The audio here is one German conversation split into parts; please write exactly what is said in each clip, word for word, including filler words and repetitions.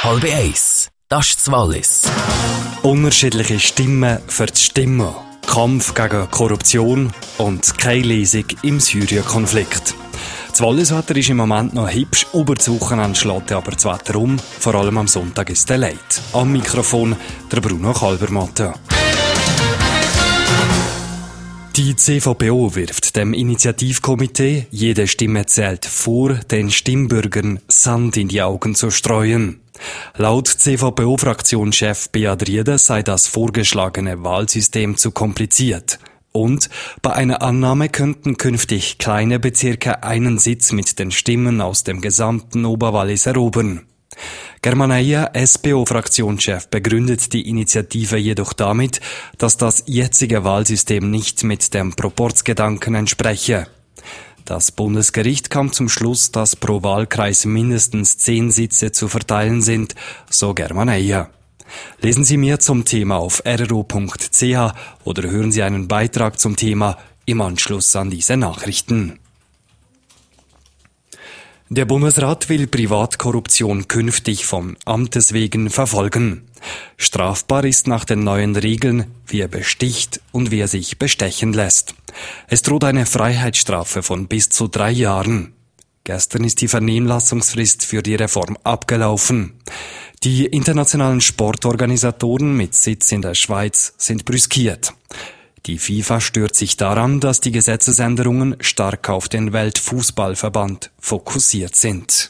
Halb eins. Das ist das Wallis. Unterschiedliche Stimmen für das Stimmen. Kampf gegen Korruption und keine Lesung im Syrien-Konflikt. Das Walliswetter ist im Moment noch hübsch, über das Wochenende schlägt aber das Wetter um. Vor allem am Sonntag ist es leid. Am Mikrofon der Bruno Kalbermatte. Die C V P O wirft dem Initiativkomitee «Jede Stimme zählt» vor, den Stimmbürgern Sand in die Augen zu streuen. Laut C V P O-Fraktionschef Beat Rieder sei das vorgeschlagene Wahlsystem zu kompliziert. Und bei einer Annahme könnten künftig kleine Bezirke einen Sitz mit den Stimmen aus dem gesamten Oberwallis erobern. German Eia, S P O-Fraktionschef, begründet die Initiative jedoch damit, dass das jetzige Wahlsystem nicht mit dem Proporzgedanken entspreche. Das Bundesgericht kam zum Schluss, dass pro Wahlkreis mindestens zehn Sitze zu verteilen sind, so German Eia. Lesen Sie mehr zum Thema auf r r o punkt c h oder hören Sie einen Beitrag zum Thema im Anschluss an diese Nachrichten. Der Bundesrat will Privatkorruption künftig von Amtes wegen verfolgen. Strafbar ist nach den neuen Regeln, wie er besticht und wie er sich bestechen lässt. Es droht eine Freiheitsstrafe von bis zu drei Jahren. Gestern ist die Vernehmlassungsfrist für die Reform abgelaufen. Die internationalen Sportorganisatoren mit Sitz in der Schweiz sind brüskiert. Die FIFA stört sich daran, dass die Gesetzesänderungen stark auf den Weltfußballverband fokussiert sind.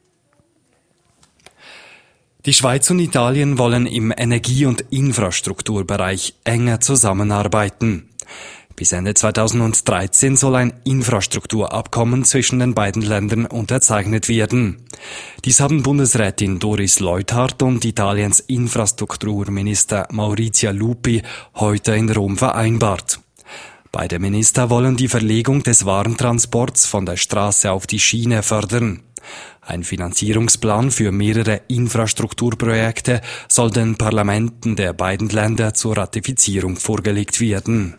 Die Schweiz und Italien wollen im Energie- und Infrastrukturbereich enger zusammenarbeiten. Bis Ende zweitausenddreizehn soll ein Infrastrukturabkommen zwischen den beiden Ländern unterzeichnet werden. Dies haben Bundesrätin Doris Leuthard und Italiens Infrastrukturminister Maurizio Lupi heute in Rom vereinbart. Beide Minister wollen die Verlegung des Warentransports von der Straße auf die Schiene fördern. Ein Finanzierungsplan für mehrere Infrastrukturprojekte soll den Parlamenten der beiden Länder zur Ratifizierung vorgelegt werden.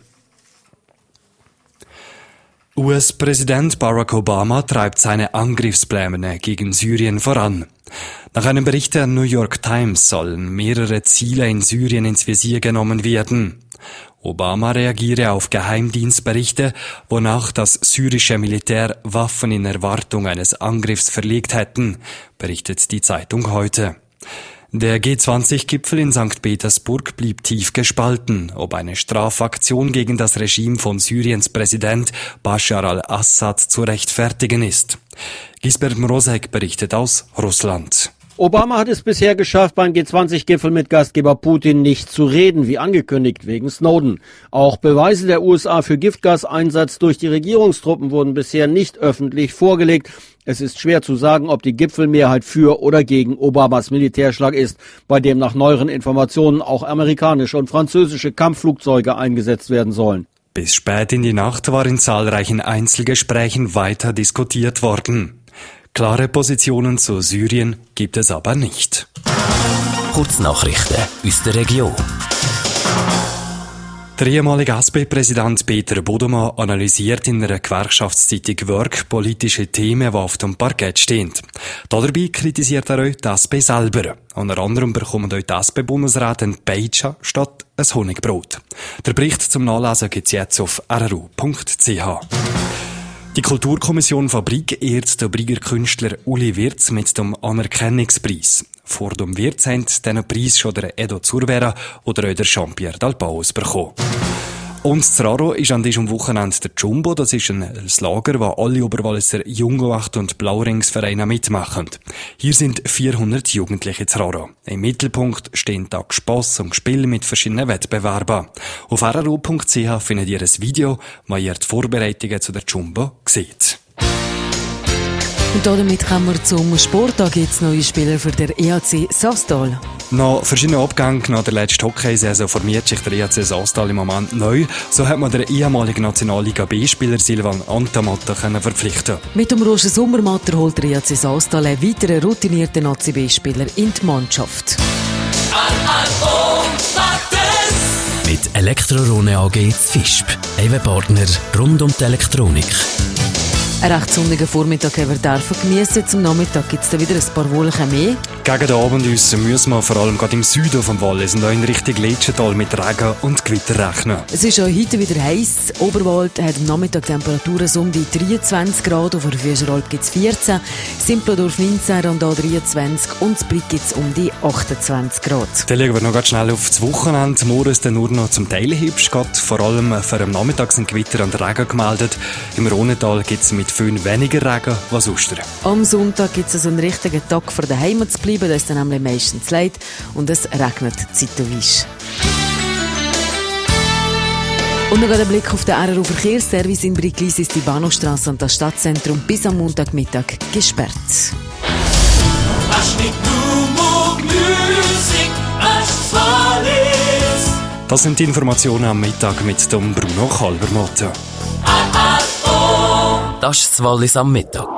U S-Präsident Barack Obama treibt seine Angriffspläne gegen Syrien voran. Nach einem Bericht der New York Times sollen mehrere Ziele in Syrien ins Visier genommen werden. Obama reagiere auf Geheimdienstberichte, wonach das syrische Militär Waffen in Erwartung eines Angriffs verlegt hätten, berichtet die Zeitung heute. Der G zwanzig Gipfel in Sankt Petersburg blieb tief gespalten, ob eine Strafaktion gegen das Regime von Syriens Präsident Bashar al-Assad zu rechtfertigen ist. Gisbert Mrozek berichtet aus Russland. Obama hat es bisher geschafft, beim G zwanzig Gipfel mit Gastgeber Putin nicht zu reden, wie angekündigt, wegen Snowden. Auch Beweise der U S A für Giftgaseinsatz durch die Regierungstruppen wurden bisher nicht öffentlich vorgelegt. Es ist schwer zu sagen, ob die Gipfelmehrheit für oder gegen Obamas Militärschlag ist, bei dem nach neueren Informationen auch amerikanische und französische Kampfflugzeuge eingesetzt werden sollen. Bis spät in die Nacht war in zahlreichen Einzelgesprächen weiter diskutiert worden. Klare Positionen zu Syrien gibt es aber nicht. Kurznachrichten aus der Region. Der ehemalige S P Präsident Peter Bodemann analysiert in einer Gewerkschaftszeitung Work politische Themen, die auf dem Parkett stehen. Dabei kritisiert er auch die S P selber. Unter anderem bekommen auch die S P-Bundesräte ein Peitsche statt ein Honigbrot. Der Bericht zum Nachlesen gibt es jetzt auf r r o punkt c h. Die Kulturkommission Fabrik ehrt den Briger Künstler Uli Wirz mit dem Anerkennungspreis. Vor dem Wirz haben diesen Preis schon der Edo Zurvera oder auch der Jean-Pierre Dalpaus bekommen. Und in Raro ist an diesem Wochenende der Jumbo. Das ist ein Lager, wo alle Oberwalliser Jungwacht- und Blauringsvereine mitmachen. Hier sind vierhundert Jugendliche in Raro. Im Mittelpunkt stehen Tag Spass und Spiel mit verschiedenen Wettbewerben. Auf r r o punkt c h findet ihr ein Video, wo ihr die Vorbereitungen zu der Jumbo seht. Und damit kommen wir zum Sport. Da gibt es neue Spieler für den E H C Sastal. Nach verschiedenen Abgängen nach der letzten Hockeysaison formiert sich der E H C Sastal im Moment neu. So hat man den ehemaligen Nationalliga B-Spieler Silvan Antamatta verpflichten. Mit dem Roger Sommermatter holt der E H C Sastal einen weiteren routinierten A C B-Spieler in die Mannschaft. Mit Elektrorone A G zu Visp. Ein Partner rund um die Elektronik. Ein recht sonniger Vormittag haben wir dürfen geniessen. Zum Nachmittag gibt es dann wieder ein paar Wolken mehr. Gegen den Abend müssen wir vor allem gerade im Süden vom Wallis und auch in Richtung Letschental mit Regen und Gewitter rechnen. Es ist auch heute wieder heiß. Oberwald hat am Nachmittag Temperaturen so um die dreiundzwanzig Grad, auf der Füscheralp gibt es vierzehn, Simplodorf neunzehn, Randal dreiundzwanzig und in Brig gibt es um die achtundzwanzig Grad. Dann schauen wir noch ganz schnell auf das Wochenende. Morgen ist dann nur noch zum Teil hübsch. Vor allem für am Nachmittag sind Gewitter und Regen gemeldet. Im Rhônetal gibt es mit Föhn weniger Regen als Ostern. Am Sonntag gibt es also einen richtigen Tag für daheim zu bleiben. Da ist dann nämlich meistens leid und es regnet zeitweise. Und noch ein Blick auf den R R U-Verkehrsservice in Briglis ist die Bahnhofstrasse und das Stadtzentrum bis am Montagmittag gesperrt. Das sind die Informationen am Mittag mit dem Bruno Kalbermotte. Das ist das Wallis am Mittag.